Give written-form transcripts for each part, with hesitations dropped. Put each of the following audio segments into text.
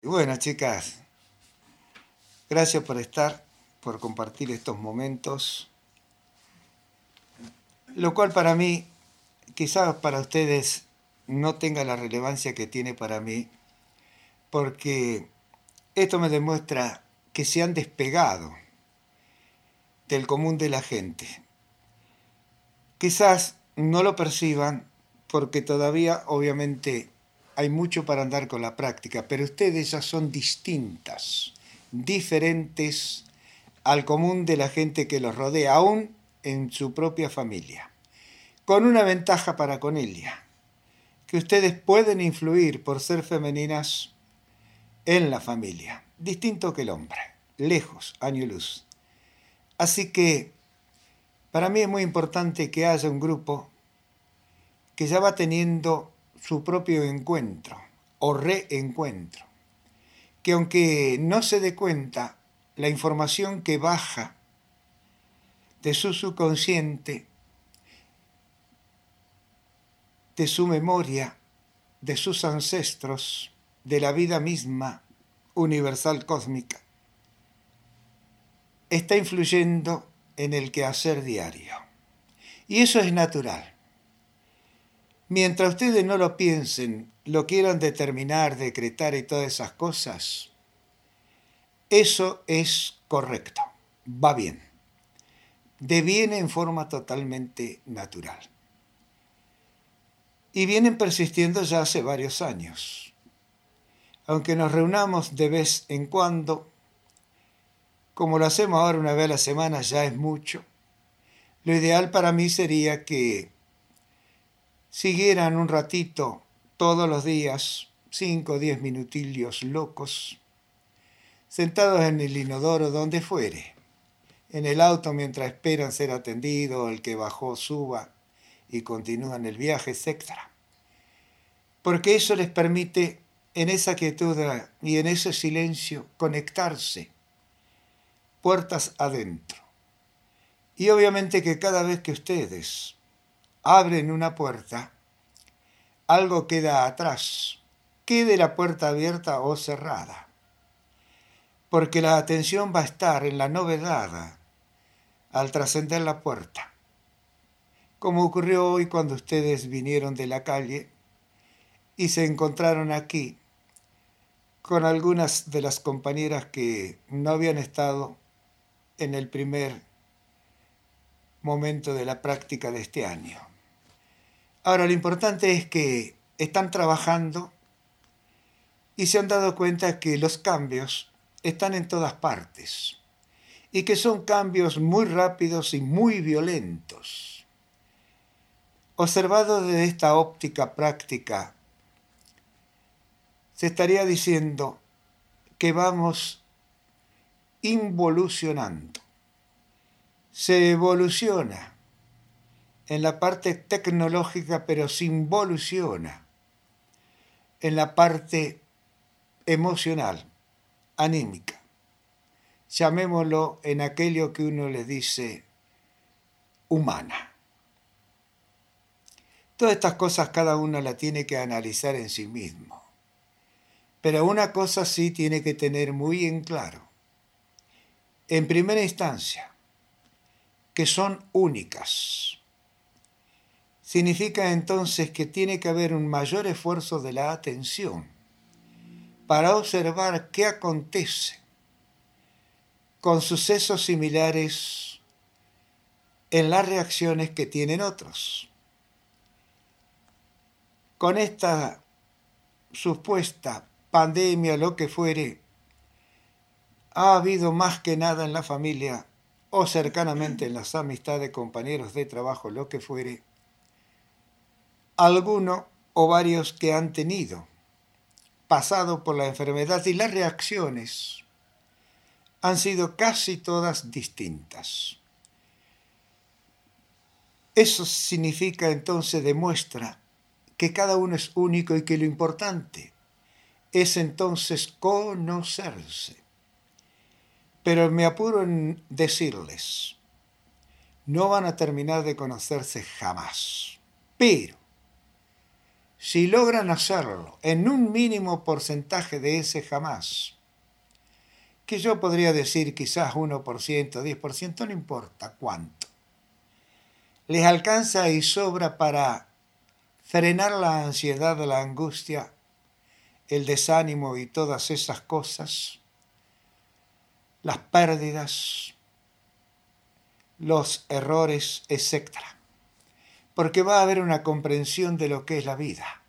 Y bueno, chicas, gracias por estar, por compartir estos momentos, lo cual para mí, quizás para ustedes, no tenga la relevancia que tiene para mí, porque esto me demuestra que se han despegado del común de la gente. Quizás no lo perciban porque todavía, obviamente, hay mucho para andar con la práctica, pero ustedes ya son distintas, diferentes al común de la gente que los rodea, aún en su propia familia. Con una ventaja para con ella, que ustedes pueden influir por ser femeninas en la familia, distinto que el hombre, lejos, año luz. Así que para mí es muy importante que haya un grupo que ya va teniendo su propio encuentro o reencuentro, que aunque no se dé cuenta, la información que baja de su subconsciente, de su memoria, de sus ancestros, de la vida misma universal cósmica, está influyendo en el quehacer diario. Y eso es natural. Mientras ustedes no lo piensen, lo quieran determinar, decretar y todas esas cosas, eso es correcto, va bien, deviene en forma totalmente natural. Y vienen persistiendo ya hace varios años. Aunque nos reunamos de vez en cuando, como lo hacemos ahora una vez a la semana, ya es mucho. Lo ideal para mí sería que siguieran un ratito todos los días, 5 o 10 minutillos locos, sentados en el inodoro donde fuere, en el auto mientras esperan ser atendidos, el que bajó suba y continúan el viaje, etc. Porque eso les permite en esa quietud y en ese silencio conectarse puertas adentro. Y obviamente que cada vez que ustedes abren una puerta, algo queda atrás, quede la puerta abierta o cerrada, porque la atención va a estar en la novedad al trascender la puerta, como ocurrió hoy cuando ustedes vinieron de la calle y se encontraron aquí con algunas de las compañeras que no habían estado en el primer momento de la práctica de este año. Ahora, lo importante es que están trabajando y se han dado cuenta que los cambios están en todas partes y que son cambios muy rápidos y muy violentos. Observado desde esta óptica práctica, se estaría diciendo que vamos involucionando. Se evoluciona en la parte tecnológica, pero se involuciona en la parte emocional, anímica. Llamémoslo en aquello que uno le dice humana. Todas estas cosas cada uno la tiene que analizar en sí mismo. Pero una cosa sí tiene que tener muy en claro. En primera instancia, que son únicas. Significa entonces que tiene que haber un mayor esfuerzo de la atención para observar qué acontece con sucesos similares en las reacciones que tienen otros. Con esta supuesta pandemia, lo que fuere, ha habido más que nada en la familia o cercanamente en las amistades, compañeros de trabajo, lo que fuere, alguno o varios que han tenido pasado por la enfermedad y las reacciones han sido casi todas distintas. Eso significa entonces, demuestra que cada uno es único y que lo importante es entonces conocerse. Pero me apuro en decirles, no van a terminar de conocerse jamás. Pero si logran hacerlo en un mínimo porcentaje de ese jamás, que yo podría decir quizás 1%, 10%, no importa cuánto, les alcanza y sobra para frenar la ansiedad, la angustia, el desánimo y todas esas cosas, las pérdidas, los errores, etc. Porque va a haber una comprensión de lo que es la vida,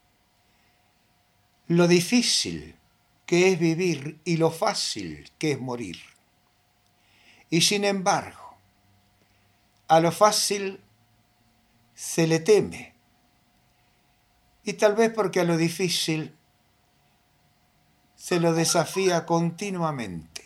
lo difícil que es vivir y lo fácil que es morir. Y sin embargo, a lo fácil se le teme, y tal vez porque a lo difícil se lo desafía continuamente.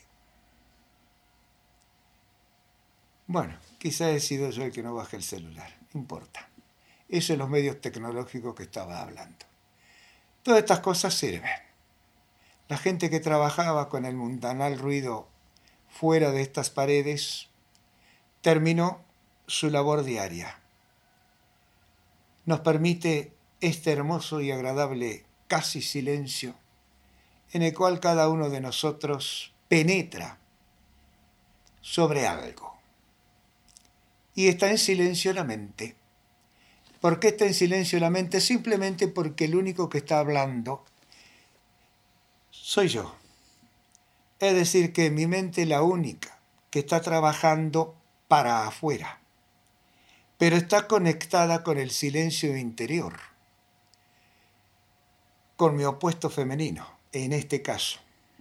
Bueno, quizá he sido yo el que no baje el celular, no importa. Eso en los medios tecnológicos que estaba hablando. Todas estas cosas sirven. La gente que trabajaba con el mundanal ruido fuera de estas paredes terminó su labor diaria. Nos permite este hermoso y agradable casi silencio en el cual cada uno de nosotros penetra sobre algo. Y está en silencio la mente. ¿Por qué está en silencio la mente? Simplemente porque el único que está hablando soy yo. Es decir, que mi mente es la única que está trabajando para afuera, pero está conectada con el silencio interior, con mi opuesto femenino, en este caso.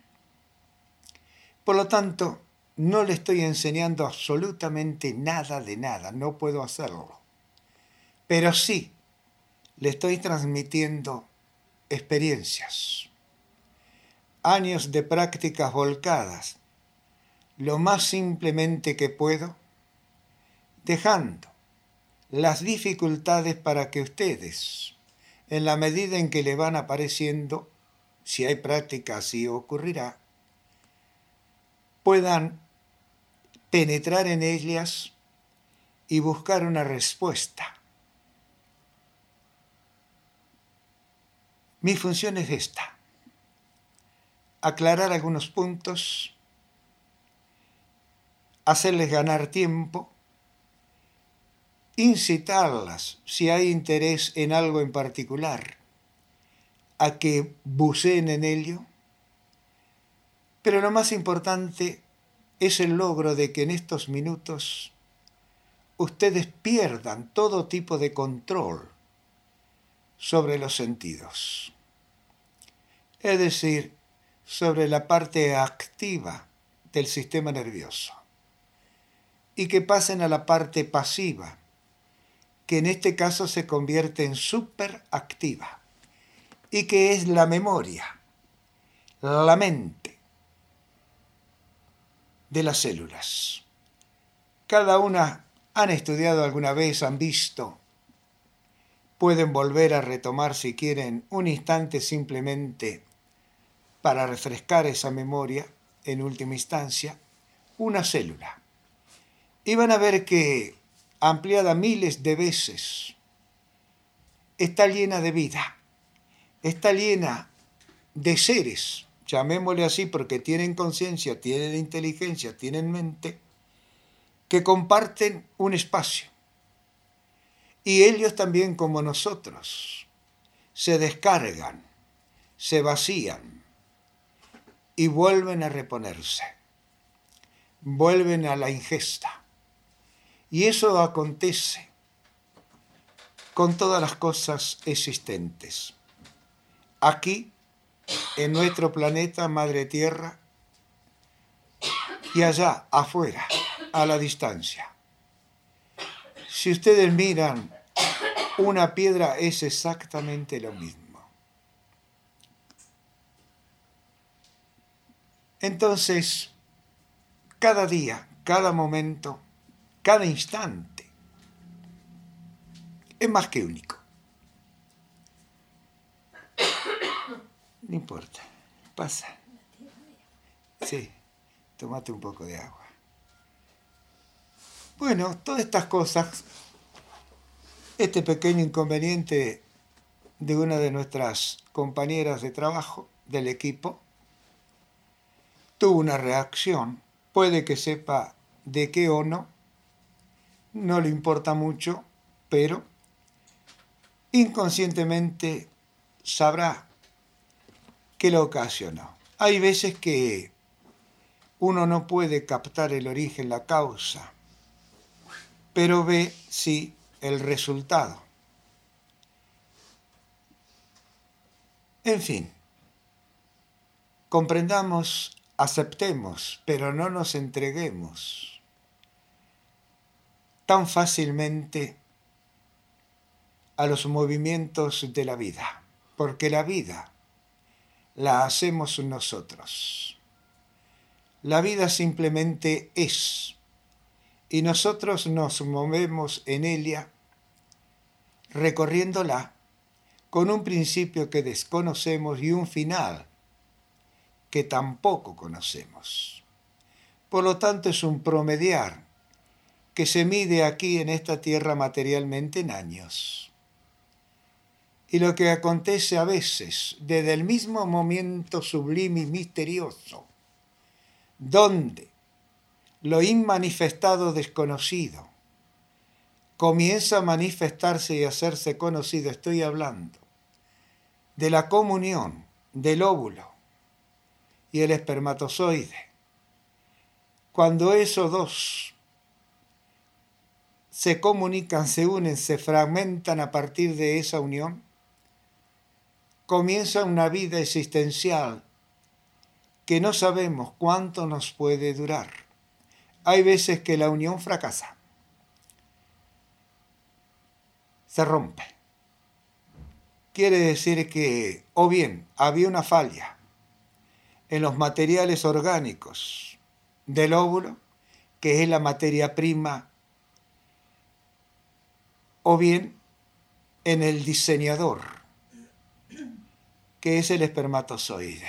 Por lo tanto, no le estoy enseñando absolutamente nada de nada, no puedo hacerlo. Pero sí, le estoy transmitiendo experiencias, años de prácticas volcadas, lo más simplemente que puedo, dejando las dificultades para que ustedes, en la medida en que le van apareciendo, si hay práctica así ocurrirá, puedan penetrar en ellas y buscar una respuesta. Mi función es esta: aclarar algunos puntos, hacerles ganar tiempo, incitarlas, si hay interés en algo en particular, a que buceen en ello. Pero lo más importante es el logro de que en estos minutos ustedes pierdan todo tipo de control sobre los sentidos. Es decir, sobre la parte activa del sistema nervioso. Y que pasen a la parte pasiva, que en este caso se convierte en superactiva. Y que es la memoria, la mente de las células. Cada una han estudiado alguna vez, han visto, pueden volver a retomar si quieren un instante simplemente para refrescar esa memoria, en última instancia, una célula. Y van a ver que, ampliada miles de veces, está llena de vida, está llena de seres, llamémosle así porque tienen conciencia, tienen inteligencia, tienen mente, que comparten un espacio. Y ellos también, como nosotros, se descargan, se vacían y vuelven a reponerse, vuelven a la ingesta. Y eso acontece con todas las cosas existentes. Aquí, en nuestro planeta Madre Tierra, y allá afuera, a la distancia. Si ustedes miran una piedra, es exactamente lo mismo. Entonces, cada día, cada momento, cada instante es más que único. No importa, pasa. Sí, tómate un poco de agua. Bueno, todas estas cosas, este pequeño inconveniente de una de nuestras compañeras de trabajo del equipo. Tuvo una reacción, puede que sepa de qué o no, no le importa mucho, pero inconscientemente sabrá qué lo ocasionó. Hay veces que uno no puede captar el origen, la causa, pero ve, sí, el resultado. En fin, comprendamos, aceptemos, pero no nos entreguemos tan fácilmente a los movimientos de la vida, porque la vida la hacemos nosotros. La vida simplemente es, y nosotros nos movemos en ella, recorriéndola con un principio que desconocemos y un final que tampoco conocemos. Por lo tanto, es un promediar que se mide aquí en esta tierra materialmente en años. Y lo que acontece a veces desde el mismo momento sublime y misterioso, donde lo inmanifestado desconocido comienza a manifestarse y a hacerse conocido, estoy hablando de la comunión del óvulo y el espermatozoide. Cuando esos dos se comunican, se unen, se fragmentan a partir de esa unión, comienza una vida existencial que no sabemos cuánto nos puede durar. Hay veces que la unión fracasa, se rompe. Quiere decir que o bien había una falla en los materiales orgánicos del óvulo, que es la materia prima, o bien en el diseñador, que es el espermatozoide.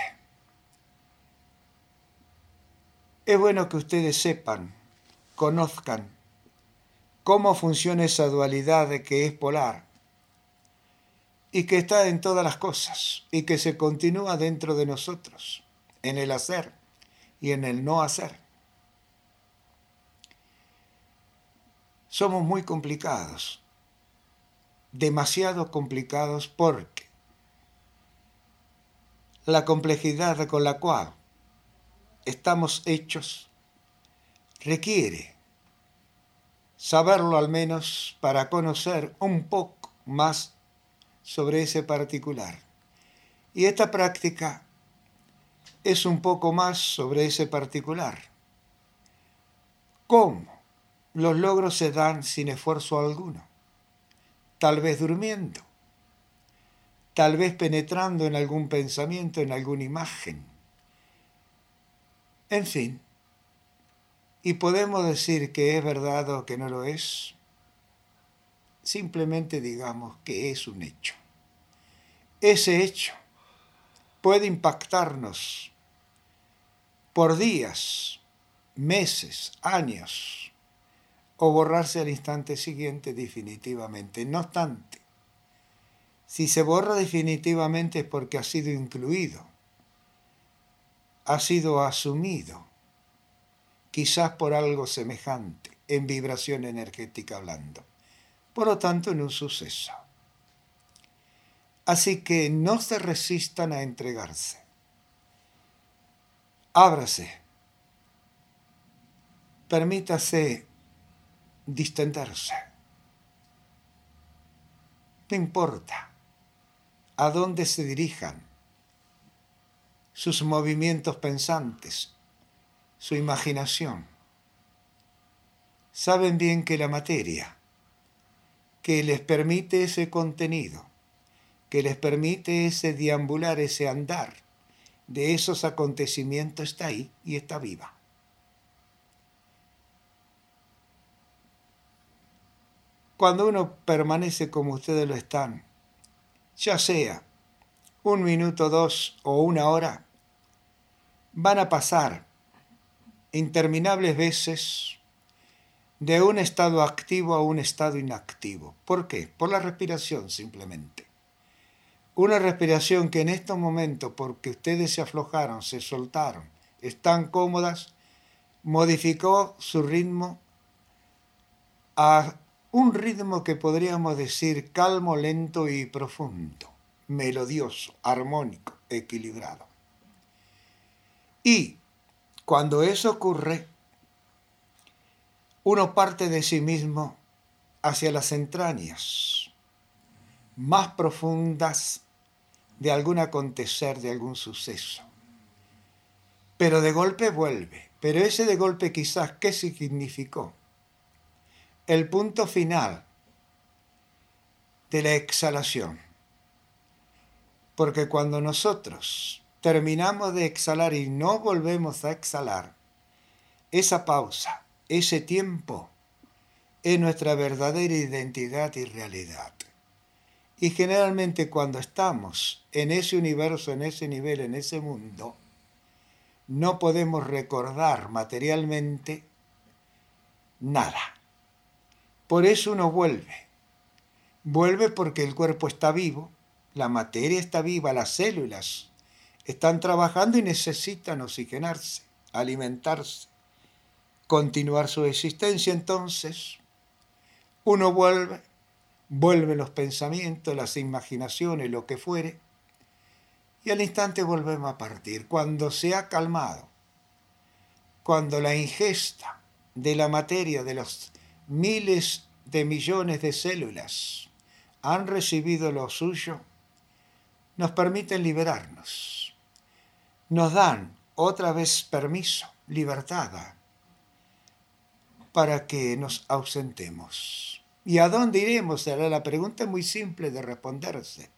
Es bueno que ustedes sepan, conozcan cómo funciona esa dualidad de que es polar y que está en todas las cosas y que se continúa dentro de nosotros, en el hacer y en el no hacer. Somos muy complicados, demasiado complicados, porque la complejidad con la cual estamos hechos requiere saberlo al menos para conocer un poco más sobre ese particular. Y esta práctica es un poco más sobre ese particular. ¿Cómo? Los logros se dan sin esfuerzo alguno, tal vez durmiendo, tal vez penetrando en algún pensamiento, en alguna imagen. En fin, y podemos decir que es verdad o que no lo es, simplemente digamos que es un hecho. Ese hecho puede impactarnos por días, meses, años, o borrarse al instante siguiente definitivamente. No obstante, si se borra definitivamente es porque ha sido incluido, ha sido asumido, quizás por algo semejante, en vibración energética hablando. Por lo tanto, en un suceso. Así que no se resistan a entregarse. Ábrase. Permítase distenderse. No importa a dónde se dirijan sus movimientos pensantes, su imaginación. Saben bien que la materia que les permite ese contenido, que les permite ese deambular, ese andar de esos acontecimientos está ahí y está viva. Cuando uno permanece como ustedes lo están, ya sea 1 minuto, 2 o 1 hora, van a pasar interminables veces de un estado activo a un estado inactivo. ¿Por qué? Por la respiración simplemente. Una respiración que en estos momentos, porque ustedes se aflojaron, se soltaron, están cómodas, modificó su ritmo a un ritmo que podríamos decir calmo, lento y profundo, melodioso, armónico, equilibrado. Y cuando eso ocurre, uno parte de sí mismo hacia las entrañas más profundas de algún acontecer, de algún suceso. Pero de golpe vuelve. Pero ese de golpe quizás, ¿qué significó? El punto final de la exhalación. Porque cuando nosotros terminamos de exhalar y no volvemos a exhalar, esa pausa, ese tiempo, es nuestra verdadera identidad y realidad. Y generalmente cuando estamos en ese universo, en ese nivel, en ese mundo, no podemos recordar materialmente nada. Por eso uno vuelve. Vuelve porque el cuerpo está vivo, la materia está viva, las células están trabajando y necesitan oxigenarse, alimentarse, continuar su existencia. Entonces, uno vuelven los pensamientos, las imaginaciones, lo que fuere, y al instante volvemos a partir. Cuando se ha calmado, cuando la ingesta de la materia de los miles de millones de células han recibido lo suyo, nos permiten liberarnos. Nos dan otra vez permiso, libertad, para que nos ausentemos. ¿Y a dónde iremos? Será la pregunta muy simple de responderse.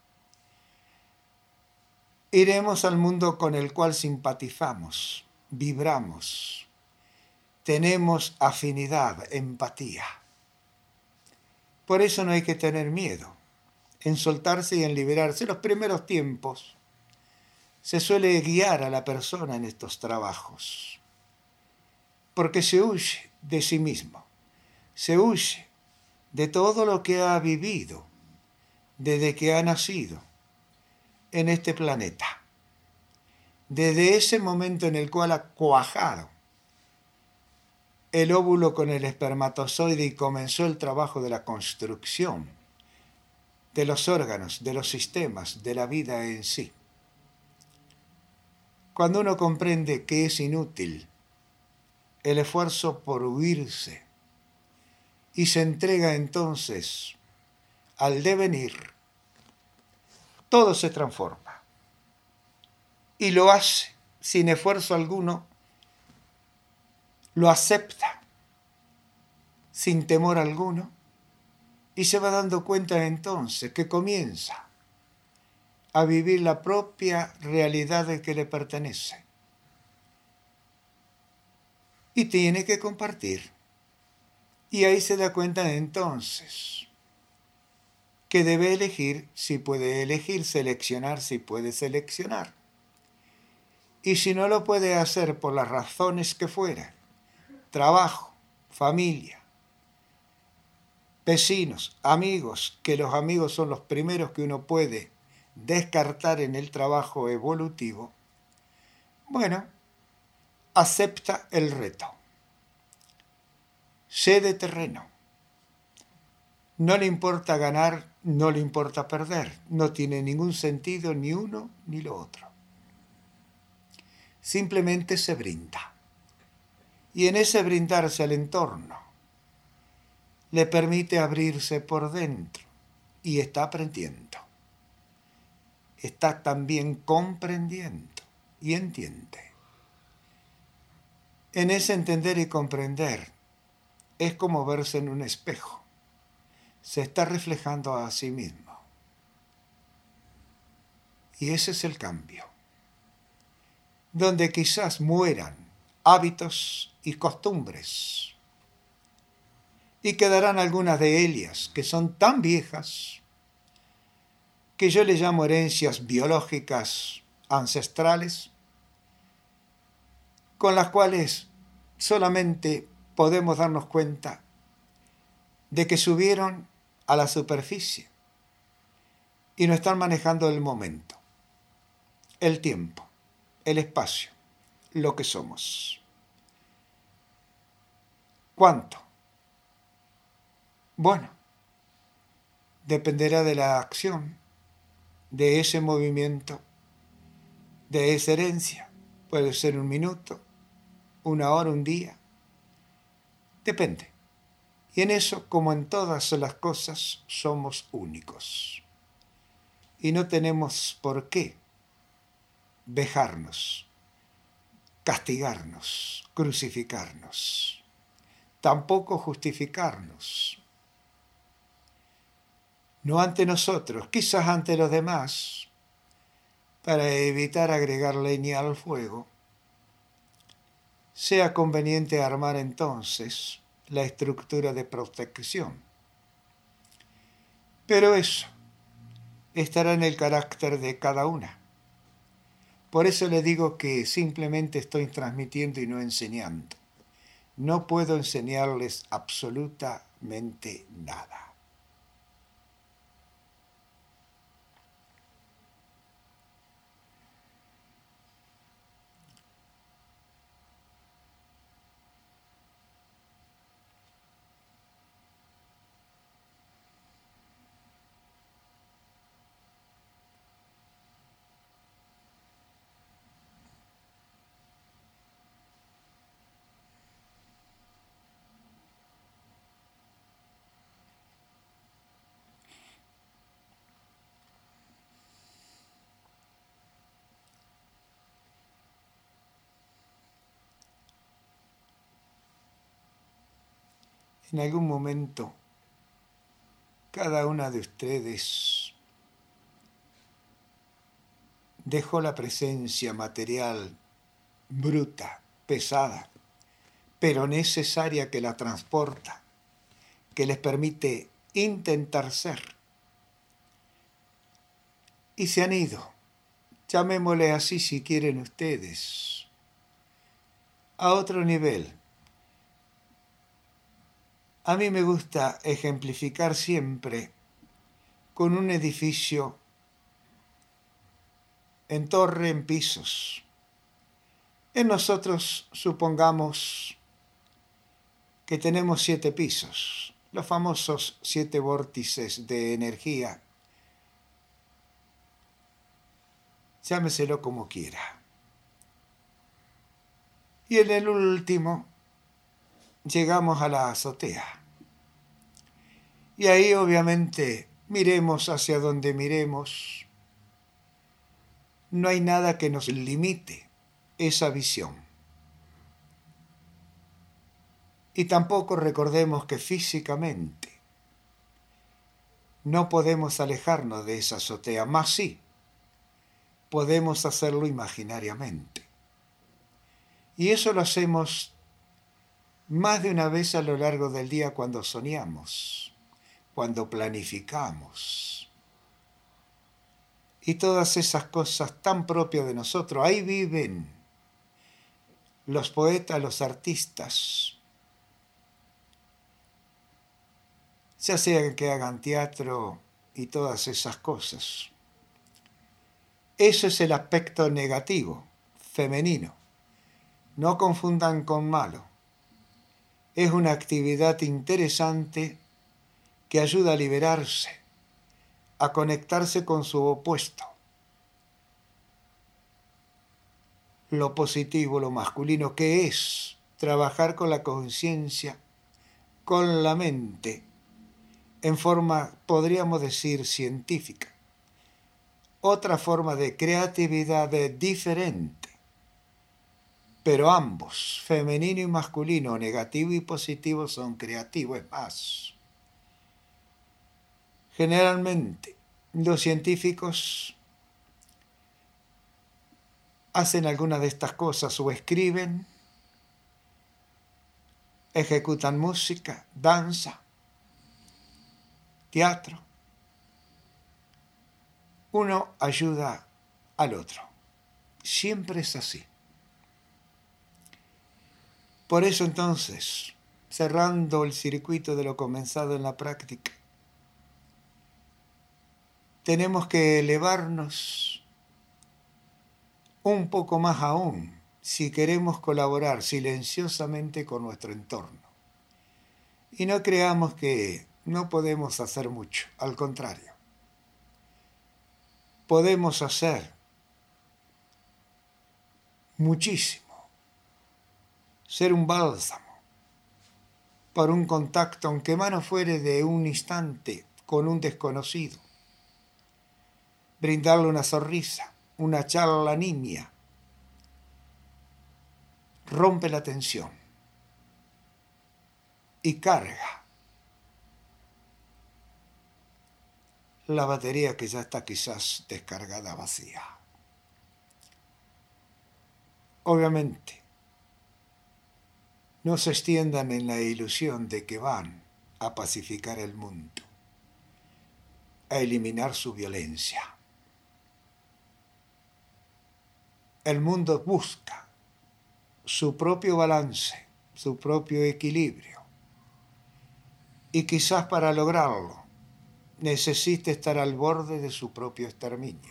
Iremos al mundo con el cual simpatizamos, vibramos, tenemos afinidad, empatía. Por eso no hay que tener miedo en soltarse y en liberarse. En los primeros tiempos se suele guiar a la persona en estos trabajos, porque se huye de sí mismo, se huye de todo lo que ha vivido desde que ha nacido en este planeta, desde ese momento en el cual ha cuajado el óvulo con el espermatozoide y comenzó el trabajo de la construcción de los órganos, de los sistemas, de la vida en sí. Cuando uno comprende que es inútil el esfuerzo por huirse y se entrega entonces al devenir, todo se transforma. Y lo hace sin esfuerzo alguno, lo acepta sin temor alguno y se va dando cuenta entonces que comienza a vivir la propia realidad que le pertenece. Y tiene que compartir. Y ahí se da cuenta entonces que debe elegir, si puede elegir, seleccionar, si puede seleccionar. Y si no lo puede hacer por las razones que fueran, trabajo, familia, vecinos, amigos, que los amigos son los primeros que uno puede descartar en el trabajo evolutivo, bueno, acepta el reto. Cede terreno. No le importa ganar, no le importa perder. No tiene ningún sentido ni uno ni lo otro. Simplemente se brinda. Y en ese brindarse al entorno, le permite abrirse por dentro y está aprendiendo. Está también comprendiendo y entiende. En ese entender y comprender es como verse en un espejo. Se está reflejando a sí mismo. Y ese es el cambio. Donde quizás mueran hábitos y costumbres. Y quedarán algunas de ellas que son tan viejas que yo les llamo herencias biológicas ancestrales, con las cuales solamente podemos darnos cuenta de que subieron a la superficie y no están manejando el momento, el tiempo, el espacio, lo que somos. ¿Cuánto? Bueno, dependerá de la acción, de ese movimiento, de esa herencia. Puede ser 1 minuto, 1 hora, un día. Depende. Y en eso, como en todas las cosas, somos únicos. Y no tenemos por qué vejarnos, castigarnos, crucificarnos. Tampoco justificarnos. No ante nosotros, quizás ante los demás, para evitar agregar leña al fuego. Sea conveniente armar entonces la estructura de protección. Pero eso estará en el carácter de cada una. Por eso le digo que simplemente estoy transmitiendo y no enseñando. No puedo enseñarles absolutamente nada. En algún momento, cada una de ustedes dejó la presencia material bruta, pesada, pero necesaria, que la transporta, que les permite intentar ser. Y se han ido, llamémosle así si quieren ustedes, a otro nivel. A mí me gusta ejemplificar siempre con un edificio en torre, en pisos. En nosotros supongamos que tenemos 7 pisos, los famosos 7 vórtices de energía. Llámeselo como quiera. Y en el último llegamos a la azotea. Y ahí obviamente miremos hacia donde miremos. No hay nada que nos limite esa visión. Y tampoco recordemos que físicamente no podemos alejarnos de esa azotea, más sí, podemos hacerlo imaginariamente. Y eso lo hacemos más de una vez a lo largo del día cuando soñamos, cuando planificamos. Y todas esas cosas tan propias de nosotros, ahí viven los poetas, los artistas, ya sea que hagan teatro y todas esas cosas. Eso es el aspecto negativo, femenino. No confundan con malo. Es una actividad interesante que ayuda a liberarse, a conectarse con su opuesto. Lo positivo, lo masculino, que es trabajar con la conciencia, con la mente, en forma, podríamos decir, científica. Otra forma de creatividad diferente. Pero ambos, femenino y masculino, negativo y positivo, son creativos. Es más, generalmente los científicos hacen algunas de estas cosas o escriben, ejecutan música, danza, teatro. Uno ayuda al otro. Siempre es así. Por eso entonces, cerrando el circuito de lo comenzado en la práctica, tenemos que elevarnos un poco más aún si queremos colaborar silenciosamente con nuestro entorno. Y no creamos que no podemos hacer mucho, al contrario. Podemos hacer muchísimo, ser un bálsamo por un contacto, aunque más no fuere de un instante, con un desconocido. Brindarle una sonrisa, una charla nimia, rompe la tensión y carga la batería que ya está quizás descargada vacía. Obviamente, no se extiendan en la ilusión de que van a pacificar el mundo, a eliminar su violencia. El mundo busca su propio balance, su propio equilibrio, y quizás para lograrlo necesite estar al borde de su propio exterminio.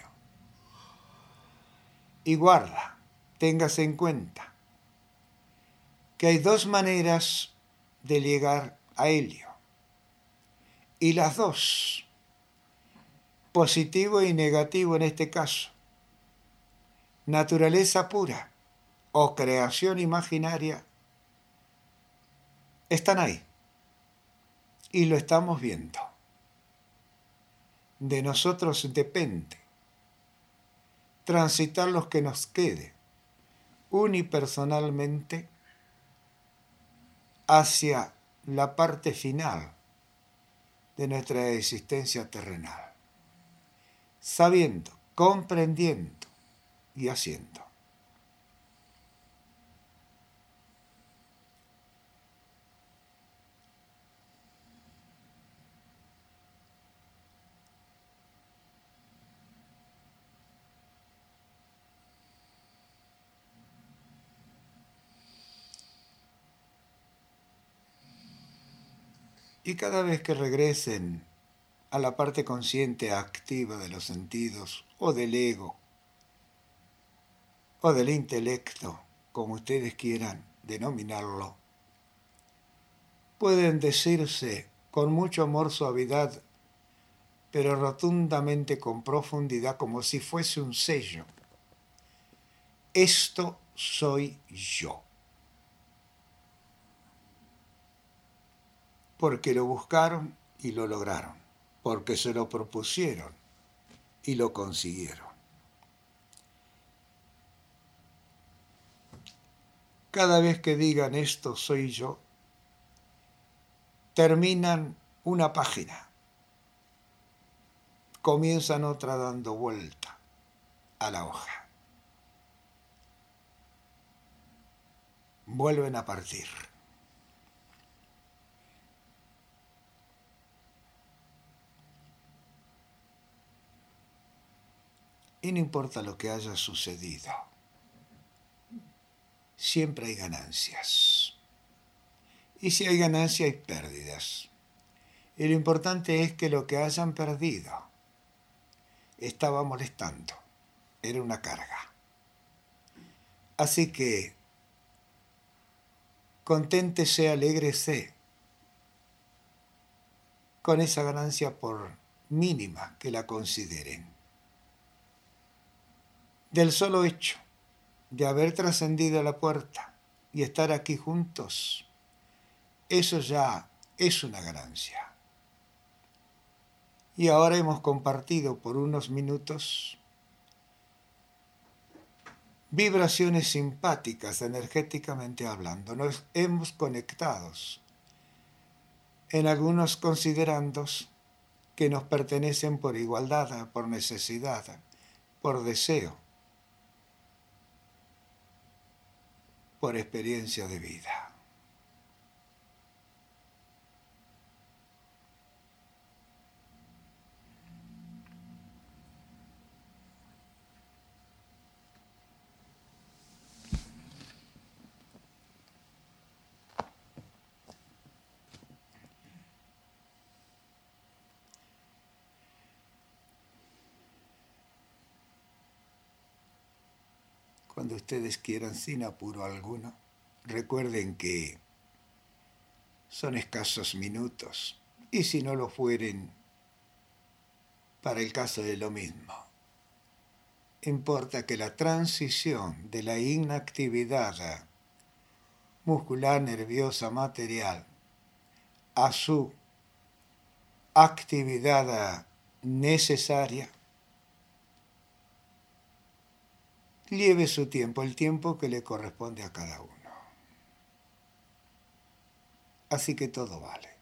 Y guarda, téngase en cuenta que hay dos maneras de llegar a helio, y las dos, positivo y negativo en este caso, naturaleza pura o creación imaginaria, están ahí y lo estamos viendo. De nosotros depende transitar los que nos quede unipersonalmente hacia la parte final de nuestra existencia terrenal, sabiendo, comprendiendo y haciendo. Y cada vez que regresen a la parte consciente activa de los sentidos, o del ego, o del intelecto, como ustedes quieran denominarlo, pueden decirse con mucho amor, suavidad, pero rotundamente con profundidad, como si fuese un sello: esto soy yo. Porque lo buscaron y lo lograron, porque se lo propusieron y lo consiguieron. Cada vez que digan esto soy yo, terminan una página, comienzan otra dando vuelta a la hoja. Vuelven a partir. Y no importa lo que haya sucedido, siempre hay ganancias. Y si hay ganancias, hay pérdidas. Y lo importante es que lo que hayan perdido estaba molestando, era una carga. Así que conténtese, alégrese con esa ganancia, por mínima que la consideren. Del solo hecho de haber trascendido la puerta y estar aquí juntos, eso ya es una ganancia. Y ahora hemos compartido por unos minutos vibraciones simpáticas, energéticamente hablando. Nos hemos conectado en algunos considerandos que nos pertenecen por igualdad, por necesidad, por deseo, por experiencia de vida. cuando ustedes quieran, sin apuro alguno. Recuerden que son escasos minutos, y si no lo fueren, para el caso de lo mismo. Importa que la transición de la inactividad muscular, nerviosa, material, a su actividad necesaria, lleve su tiempo, el tiempo que le corresponde a cada uno. Así que todo vale.